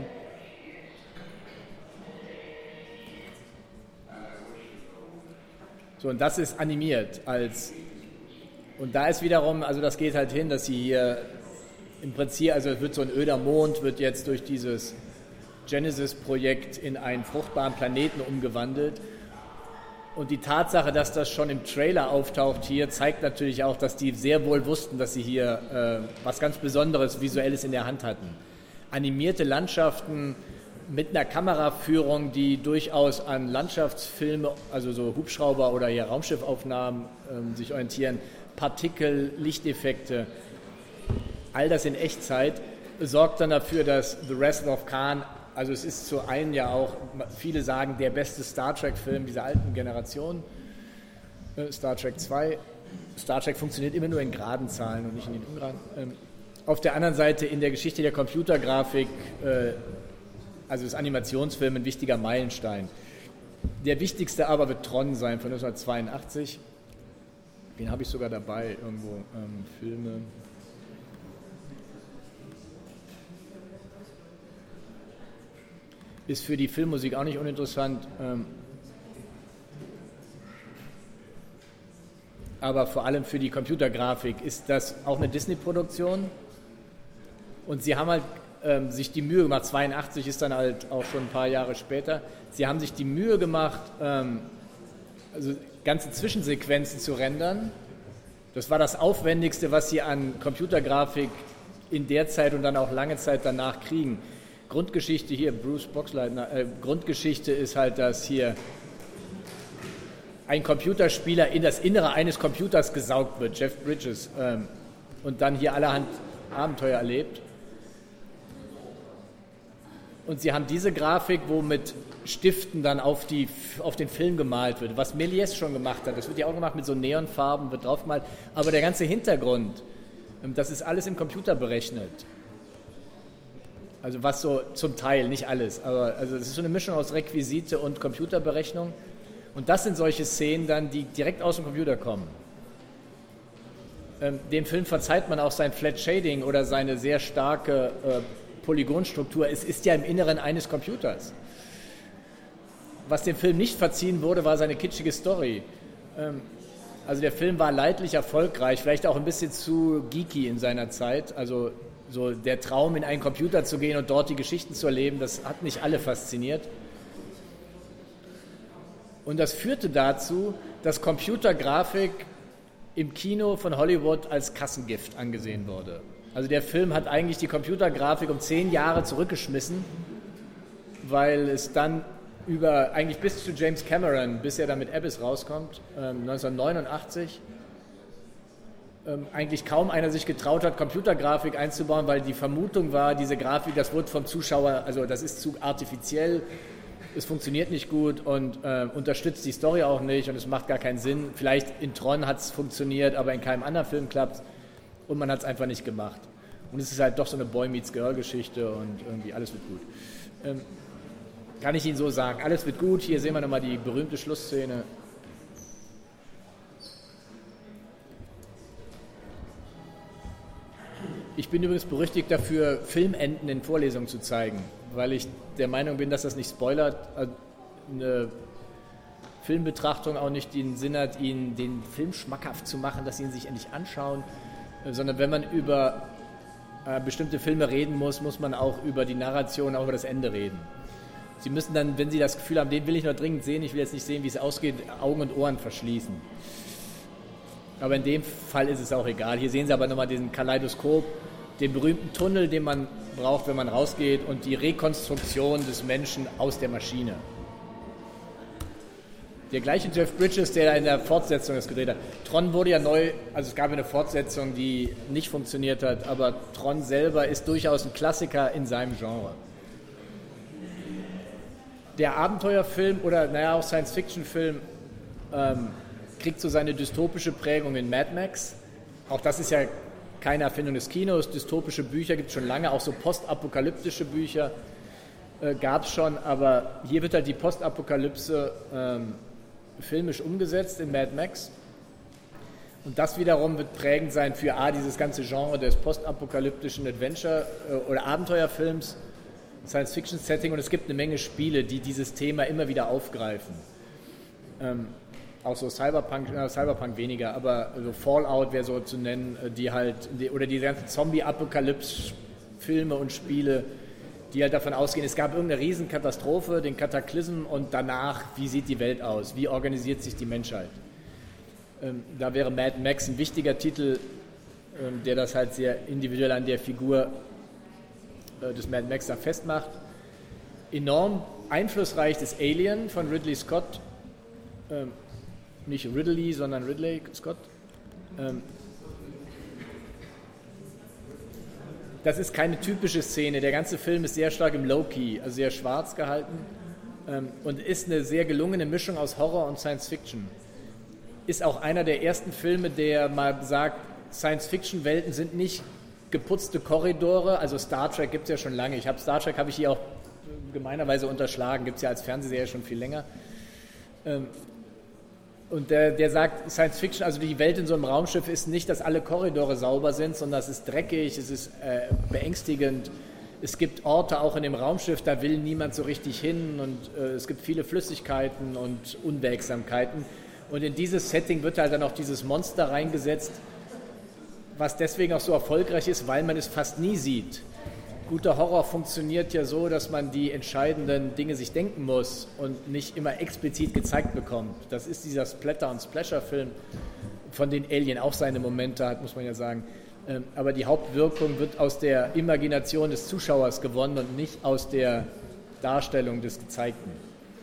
So, und das ist animiert und da ist wiederum, also das geht halt hin, dass sie hier im Prinzip, also es wird so ein öder Mond, wird jetzt durch dieses Genesis-Projekt in einen fruchtbaren Planeten umgewandelt. Und die Tatsache, dass das schon im Trailer auftaucht hier, zeigt natürlich auch, dass die sehr wohl wussten, dass sie hier was ganz Besonderes, Visuelles in der Hand hatten. Animierte Landschaften mit einer Kameraführung, die durchaus an Landschaftsfilme, also so Hubschrauber oder hier Raumschiffaufnahmen sich orientieren, Partikel, Lichteffekte, all das in Echtzeit, sorgt dann dafür, dass The Wrath of Khan, also es ist zu einem ja auch, viele sagen, der beste Star Trek-Film dieser alten Generation, Star Trek 2. Star Trek funktioniert immer nur in geraden Zahlen und nicht in den ungeraden. Auf der anderen Seite in der Geschichte der Computergrafik, also ist Animationsfilm ein wichtiger Meilenstein. Der wichtigste aber wird Tron sein von 1982. Den habe ich sogar dabei, irgendwo, Filme. Ist für die Filmmusik auch nicht uninteressant, aber vor allem für die Computergrafik ist das auch eine Disney-Produktion und sie haben halt sich die Mühe gemacht, 82 ist dann halt auch schon ein paar Jahre später, sie haben sich die Mühe gemacht, also ganze Zwischensequenzen zu rendern. Das war das Aufwendigste, was sie an Computergrafik in der Zeit und dann auch lange Zeit danach kriegen. Grundgeschichte hier, Bruce Boxleitner, Grundgeschichte ist halt, dass hier ein Computerspieler in das Innere eines Computers gesaugt wird, Jeff Bridges, und dann hier allerhand Abenteuer erlebt. Und sie haben diese Grafik, wo mit Stiften dann auf den Film gemalt wird, was Méliès schon gemacht hat. Das wird ja auch gemacht mit so Neonfarben, wird drauf gemalt. Aber der ganze Hintergrund, das ist alles im Computer berechnet. Also was so zum Teil, nicht alles, aber also das ist so eine Mischung aus Requisite und Computerberechnung. Und das sind solche Szenen dann, die direkt aus dem Computer kommen. Dem Film verzeiht man auch sein Flat Shading oder seine sehr starke Polygonstruktur. Es ist ja im Inneren eines Computers. Was dem Film nicht verziehen wurde, war seine kitschige Story. Also der Film war leidlich erfolgreich, vielleicht auch ein bisschen zu geeky in seiner Zeit. Also so der Traum, in einen Computer zu gehen und dort die Geschichten zu erleben, das hat nicht alle fasziniert. Und das führte dazu, dass Computergrafik im Kino von Hollywood als Kassengift angesehen wurde. Also der Film hat eigentlich die Computergrafik um 10 Jahre zurückgeschmissen, weil es dann eigentlich bis zu James Cameron, bis er dann mit Abyss rauskommt, 1989, eigentlich kaum einer sich getraut hat, Computergrafik einzubauen, weil die Vermutung war, diese Grafik, das wird vom Zuschauer, also das ist zu artifiziell, es funktioniert nicht gut und unterstützt die Story auch nicht und es macht gar keinen Sinn. Vielleicht in Tron hat es funktioniert, aber in keinem anderen Film klappt es und man hat es einfach nicht gemacht. Und es ist halt doch so eine Boy-Meets-Girl-Geschichte und irgendwie alles wird gut. Kann ich Ihnen so sagen, alles wird gut. Hier sehen wir nochmal die berühmte Schlussszene. Ich bin übrigens berüchtigt dafür, Filmenden in Vorlesungen zu zeigen, weil ich der Meinung bin, dass das nicht spoilert. Eine Filmbetrachtung auch nicht den Sinn hat, Ihnen den Film schmackhaft zu machen, dass Sie ihn sich endlich anschauen, sondern wenn man über bestimmte Filme reden muss, muss man auch über die Narration, auch über das Ende reden. Sie müssen dann, wenn Sie das Gefühl haben, den will ich noch dringend sehen, ich will jetzt nicht sehen, wie es ausgeht, Augen und Ohren verschließen. Aber in dem Fall ist es auch egal. Hier sehen Sie aber nochmal diesen Kaleidoskop, den berühmten Tunnel, den man braucht, wenn man rausgeht, und die Rekonstruktion des Menschen aus der Maschine. Der gleiche Jeff Bridges, der in der Fortsetzung das gedreht hat. Tron wurde ja neu, also es gab eine Fortsetzung, die nicht funktioniert hat, aber Tron selber ist durchaus ein Klassiker in seinem Genre. Der Abenteuerfilm oder auch Science-Fiction-Film kriegt so seine dystopische Prägung in Mad Max. Auch das ist ja keine Erfindung des Kinos. Dystopische Bücher gibt es schon lange, auch so postapokalyptische Bücher gab es schon, aber hier wird halt die Postapokalypse filmisch umgesetzt in Mad Max. Und das wiederum wird prägend sein für dieses ganze Genre des postapokalyptischen Adventure- oder Abenteuerfilms, Science-Fiction-Setting, und es gibt eine Menge Spiele, die dieses Thema immer wieder aufgreifen. Auch so Cyberpunk weniger, aber so Fallout wäre so zu nennen, oder die ganzen Zombie-Apokalypse-Filme und Spiele, die halt davon ausgehen, es gab irgendeine Riesenkatastrophe, den Kataklysm, und danach, wie sieht die Welt aus, wie organisiert sich die Menschheit. Da wäre Mad Max ein wichtiger Titel, der das halt sehr individuell an der Figur des Mad Max da festmacht. Enorm einflussreich ist Alien von Ridley Scott, nicht Ridley, sondern Ridley Scott. Das ist keine typische Szene, der ganze Film ist sehr stark im Low-Key, also sehr schwarz gehalten und ist eine sehr gelungene Mischung aus Horror und Science-Fiction. Ist auch einer der ersten Filme, der mal sagt, Science-Fiction-Welten sind nicht geputzte Korridore, also Star Trek gibt es ja schon lange. Star Trek habe ich hier auch gemeinerweise unterschlagen, gibt es ja als Fernsehserie schon viel länger. Und der sagt, Science Fiction, also die Welt in so einem Raumschiff ist nicht, dass alle Korridore sauber sind, sondern es ist dreckig, es ist beängstigend. Es gibt Orte auch in dem Raumschiff, da will niemand so richtig hin und es gibt viele Flüssigkeiten und Unwägsamkeiten. Und in dieses Setting wird halt dann auch dieses Monster reingesetzt, was deswegen auch so erfolgreich ist, weil man es fast nie sieht. Guter Horror funktioniert ja so, dass man die entscheidenden Dinge sich denken muss und nicht immer explizit gezeigt bekommt. Das ist dieser Splatter- und Splasher-Film, von den Alien auch seine Momente hat, muss man ja sagen. Aber die Hauptwirkung wird aus der Imagination des Zuschauers gewonnen und nicht aus der Darstellung des Gezeigten.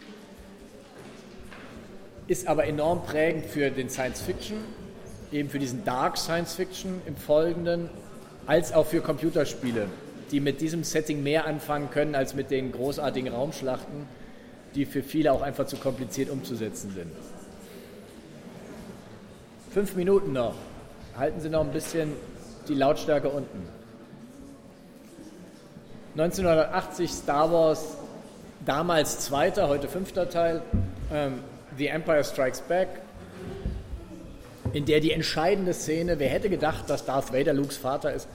Ist aber enorm prägend für den Science-Fiction, eben für diesen Dark Science-Fiction im Folgenden, als auch für Computerspiele, die mit diesem Setting mehr anfangen können als mit den großartigen Raumschlachten, die für viele auch einfach zu kompliziert umzusetzen sind. 5 Minuten noch. Halten Sie noch ein bisschen die Lautstärke unten. 1980 Star Wars, damals 2., heute 5. Teil, The Empire Strikes Back, in der die entscheidende Szene, wer hätte gedacht, dass Darth Vader Lukes Vater ist?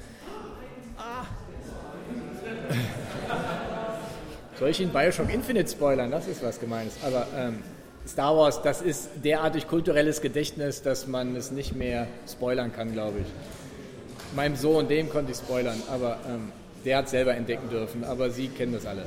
Soll ich Ihnen Bioshock Infinite spoilern? Das ist was Gemeines. Aber Star Wars, das ist derartig kulturelles Gedächtnis, dass man es nicht mehr spoilern kann, glaube ich. Meinem Sohn, dem konnte ich spoilern, aber der hat es selber entdecken dürfen. Aber Sie kennen das alle.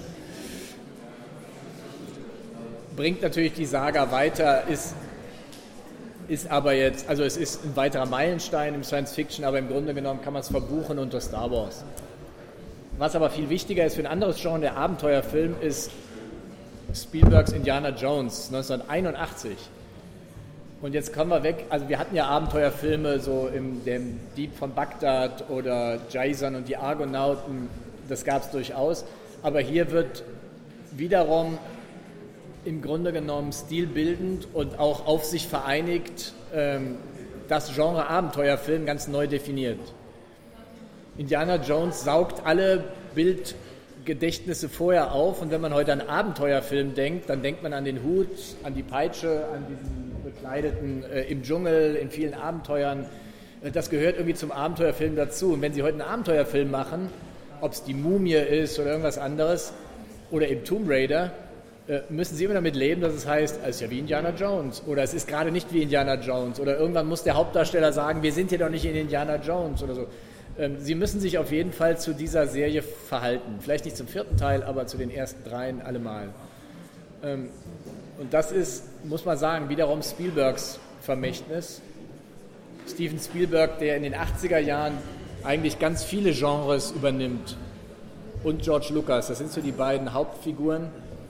Bringt natürlich die Saga weiter, ist aber jetzt, also es ist ein weiterer Meilenstein im Science Fiction, aber im Grunde genommen kann man es verbuchen unter Star Wars. Was aber viel wichtiger ist für ein anderes Genre, der Abenteuerfilm, ist Spielbergs Indiana Jones 1981. Und jetzt kommen wir weg, also wir hatten ja Abenteuerfilme, so dem Dieb von Bagdad oder Jason und die Argonauten, das gab es durchaus. Aber hier wird wiederum im Grunde genommen stilbildend und auch auf sich vereinigt das Genre Abenteuerfilm ganz neu definiert. Indiana Jones saugt alle Bildgedächtnisse vorher auf und wenn man heute an Abenteuerfilm denkt, dann denkt man an den Hut, an die Peitsche, an diesen Bekleideten im Dschungel, in vielen Abenteuern. Das gehört irgendwie zum Abenteuerfilm dazu. Und wenn Sie heute einen Abenteuerfilm machen, ob es die Mumie ist oder irgendwas anderes oder eben Tomb Raider, müssen Sie immer damit leben, dass es heißt, es ist ja wie Indiana Jones oder es ist gerade nicht wie Indiana Jones oder irgendwann muss der Hauptdarsteller sagen, wir sind hier doch nicht in Indiana Jones oder so. Sie müssen sich auf jeden Fall zu dieser Serie verhalten. Vielleicht nicht zum 4. Teil, aber zu den ersten 3 allemal. Und das ist, muss man sagen, wiederum Spielbergs Vermächtnis. Steven Spielberg, der in den 80er Jahren eigentlich ganz viele Genres übernimmt. Und George Lucas, das sind so die beiden Hauptfiguren,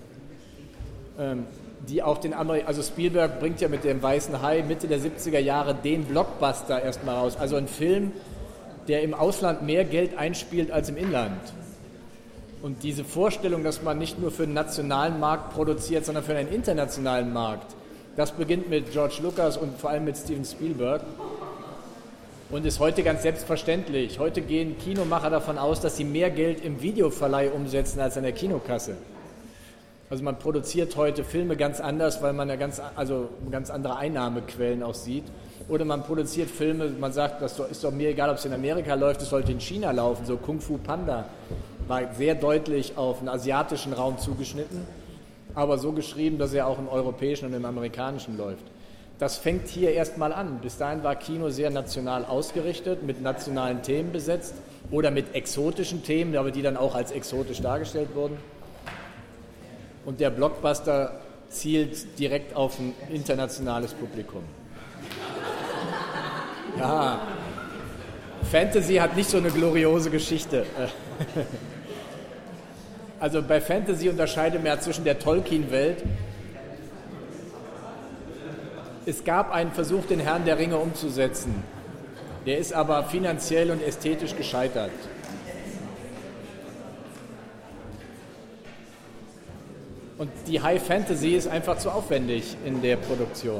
die auch also Spielberg bringt ja mit dem Weißen Hai Mitte der 70er Jahre den Blockbuster erstmal raus. Also ein Film, der im Ausland mehr Geld einspielt als im Inland. Und diese Vorstellung, dass man nicht nur für den nationalen Markt produziert, sondern für einen internationalen Markt, das beginnt mit George Lucas und vor allem mit Steven Spielberg und ist heute ganz selbstverständlich. Heute gehen Kinomacher davon aus, dass sie mehr Geld im Videoverleih umsetzen als an der Kinokasse. Also man produziert heute Filme ganz anders, weil man ganz andere Einnahmequellen auch sieht. Oder man produziert Filme, man sagt, das ist doch mir egal, ob es in Amerika läuft, es sollte in China laufen. So Kung Fu Panda war sehr deutlich auf den asiatischen Raum zugeschnitten, aber so geschrieben, dass er auch im europäischen und im amerikanischen läuft. Das fängt hier erstmal an. Bis dahin war Kino sehr national ausgerichtet, mit nationalen Themen besetzt oder mit exotischen Themen, aber die dann auch als exotisch dargestellt wurden. Und der Blockbuster zielt direkt auf ein internationales Publikum. Ja, Fantasy hat nicht so eine gloriose Geschichte. Also bei Fantasy unterscheidet man ja zwischen der Tolkien-Welt. Es gab einen Versuch, den Herrn der Ringe umzusetzen. Der ist aber finanziell und ästhetisch gescheitert. Und die High Fantasy ist einfach zu aufwendig in der Produktion.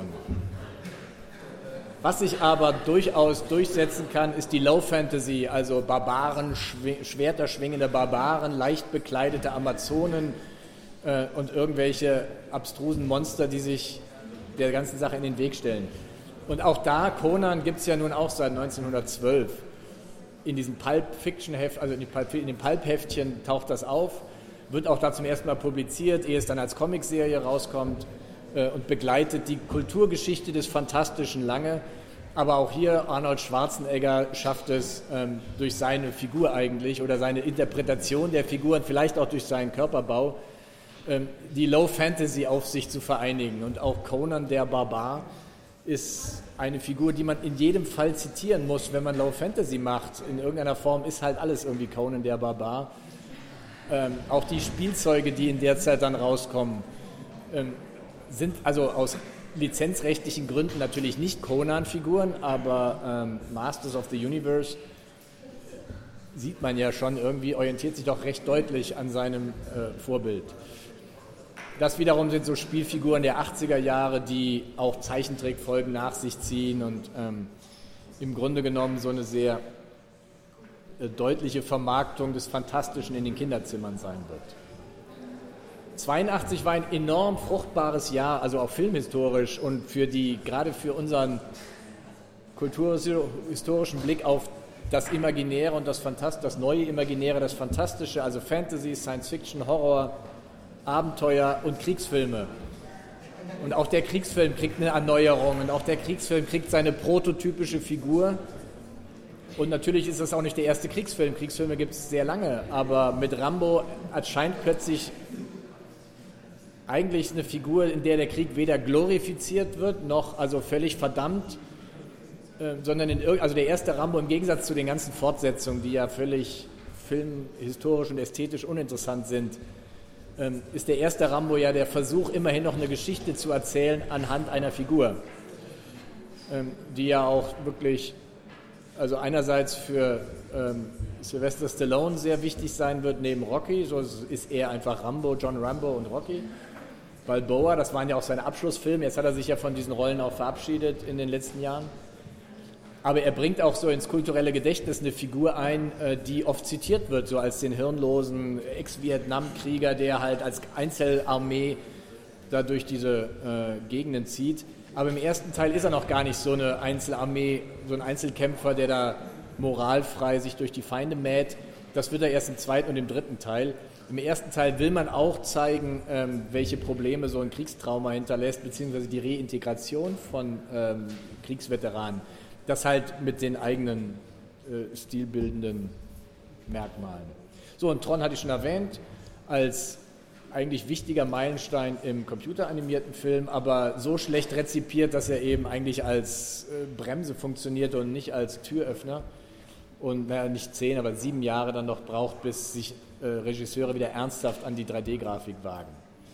Was sich aber durchaus durchsetzen kann, ist die Low Fantasy, also Barbaren, Schwerter schwingende Barbaren, leicht bekleidete Amazonen und irgendwelche abstrusen Monster, die sich der ganzen Sache in den Weg stellen. Und auch da, Conan gibt es ja nun auch seit 1912. In diesem Pulp-Fiction-Heft, also in den Pulp-Heftchen taucht das auf, wird auch da zum ersten Mal publiziert, ehe es dann als Comicserie rauskommt und begleitet die Kulturgeschichte des Fantastischen lange. Aber auch hier, Arnold Schwarzenegger schafft es durch seine Figur eigentlich oder seine Interpretation der Figuren, vielleicht auch durch seinen Körperbau, die Low Fantasy auf sich zu vereinigen. Und auch Conan der Barbar ist eine Figur, die man in jedem Fall zitieren muss, wenn man Low Fantasy macht. In irgendeiner Form ist halt alles irgendwie Conan der Barbar. Auch die Spielzeuge, die in der Zeit dann rauskommen, sind also aus lizenzrechtlichen Gründen natürlich nicht Conan-Figuren, aber Masters of the Universe sieht man ja schon irgendwie, orientiert sich doch recht deutlich an seinem Vorbild. Das wiederum sind so Spielfiguren der 80er Jahre, die auch Zeichentrickfolgen nach sich ziehen und im Grunde genommen so eine sehr deutliche Vermarktung des Fantastischen in den Kinderzimmern sein wird. 82 war ein enorm fruchtbares Jahr, also auch filmhistorisch und gerade für unseren kulturhistorischen Blick auf das Imaginäre und das neue Imaginäre, das Fantastische, also Fantasy, Science Fiction, Horror, Abenteuer und Kriegsfilme. Und auch der Kriegsfilm kriegt eine Erneuerung und auch der Kriegsfilm kriegt seine prototypische Figur. Und natürlich ist das auch nicht der erste Kriegsfilm. Kriegsfilme gibt es sehr lange, aber mit Rambo erscheint plötzlich eigentlich eine Figur, in der der Krieg weder glorifiziert wird, noch also völlig verdammt, sondern also der erste Rambo im Gegensatz zu den ganzen Fortsetzungen, die ja völlig filmhistorisch und ästhetisch uninteressant sind, ist der erste Rambo ja der Versuch, immerhin noch eine Geschichte zu erzählen anhand einer Figur. die ja auch wirklich, also einerseits für Sylvester Stallone sehr wichtig sein wird neben Rocky, so ist er einfach John Rambo und Rocky. Balboa, das waren ja auch seine Abschlussfilme, jetzt hat er sich ja von diesen Rollen auch verabschiedet in den letzten Jahren. Aber er bringt auch so ins kulturelle Gedächtnis eine Figur ein, die oft zitiert wird, so als den hirnlosen Ex-Vietnam-Krieger, der halt als Einzelarmee da durch diese Gegenden zieht. Aber im ersten Teil ist er noch gar nicht so eine Einzelarmee, so ein Einzelkämpfer, der da moralfrei sich durch die Feinde mäht. Das wird er erst im zweiten und im dritten Teil. Im ersten Teil will man auch zeigen, welche Probleme so ein Kriegstrauma hinterlässt, beziehungsweise die Reintegration von Kriegsveteranen. Das halt mit den eigenen stilbildenden Merkmalen. So, und Tron hatte ich schon erwähnt, als eigentlich wichtiger Meilenstein im computeranimierten Film, aber so schlecht rezipiert, dass er eben eigentlich als Bremse funktioniert und nicht als Türöffner. Und nicht 10, aber 7 Jahre dann noch braucht, bis sich Regisseure wieder ernsthaft an die 3D-Grafik wagen.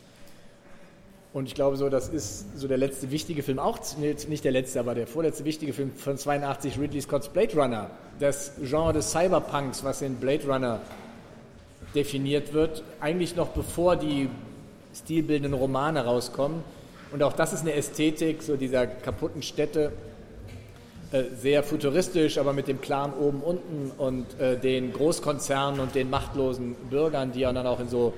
Und ich glaube so, das ist so der letzte wichtige Film, auch nicht der letzte, aber der vorletzte wichtige Film von 82, Ridley Scott's Blade Runner. Das Genre des Cyberpunks, was in Blade Runner definiert wird, eigentlich noch bevor die stilbildenden Romane rauskommen. Und auch das ist eine Ästhetik, so dieser kaputten Städte, sehr futuristisch, aber mit dem klaren Oben-Unten und den Großkonzernen und den machtlosen Bürgern, die ja dann auch in so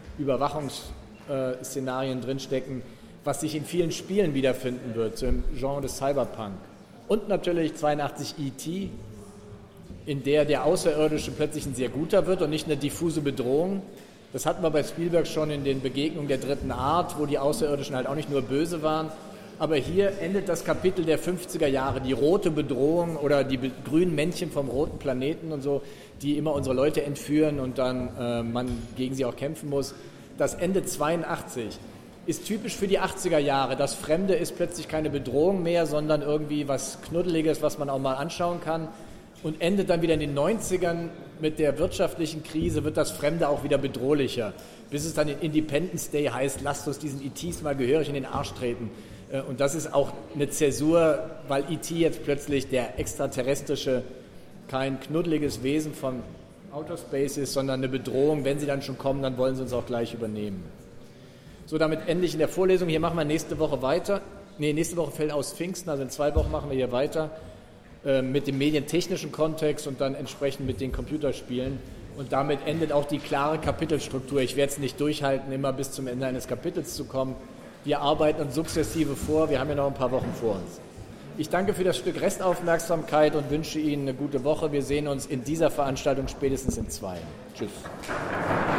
Überwachungsszenarien drinstecken, was sich in vielen Spielen wiederfinden wird, so im Genre des Cyberpunk. Und natürlich 82 E.T., in der Außerirdische plötzlich ein sehr guter wird und nicht eine diffuse Bedrohung. Das hatten wir bei Spielberg schon in den Begegnungen der dritten Art, wo die Außerirdischen halt auch nicht nur böse waren. Aber hier endet das Kapitel der 50er Jahre, die rote Bedrohung oder die grünen Männchen vom roten Planeten und so, die immer unsere Leute entführen und dann man gegen sie auch kämpfen muss. Das Ende 82 ist typisch für die 80er Jahre. Das Fremde ist plötzlich keine Bedrohung mehr, sondern irgendwie was Knuddeliges, was man auch mal anschauen kann. Und endet dann wieder in den 90ern mit der wirtschaftlichen Krise, wird das Fremde auch wieder bedrohlicher. Bis es dann in Independence Day heißt, lasst uns diesen E.T.s mal gehörig in den Arsch treten. Und das ist auch eine Zäsur, weil E.T. jetzt plötzlich der extraterrestrische, kein knuddeliges Wesen von Outer Space ist, sondern eine Bedrohung. Wenn sie dann schon kommen, dann wollen sie uns auch gleich übernehmen. So, damit endlich in der Vorlesung. Hier machen wir nächste Woche weiter. Nächste Woche fällt aus Pfingsten, also in 2 Wochen machen wir hier weiter. Mit dem medientechnischen Kontext und dann entsprechend mit den Computerspielen. Und damit endet auch die klare Kapitelstruktur. Ich werde es nicht durchhalten, immer bis zum Ende eines Kapitels zu kommen. Wir arbeiten uns sukzessive vor. Wir haben ja noch ein paar Wochen vor uns. Ich danke für das Stück Restaufmerksamkeit und wünsche Ihnen eine gute Woche. Wir sehen uns in dieser Veranstaltung spätestens in 2. Tschüss.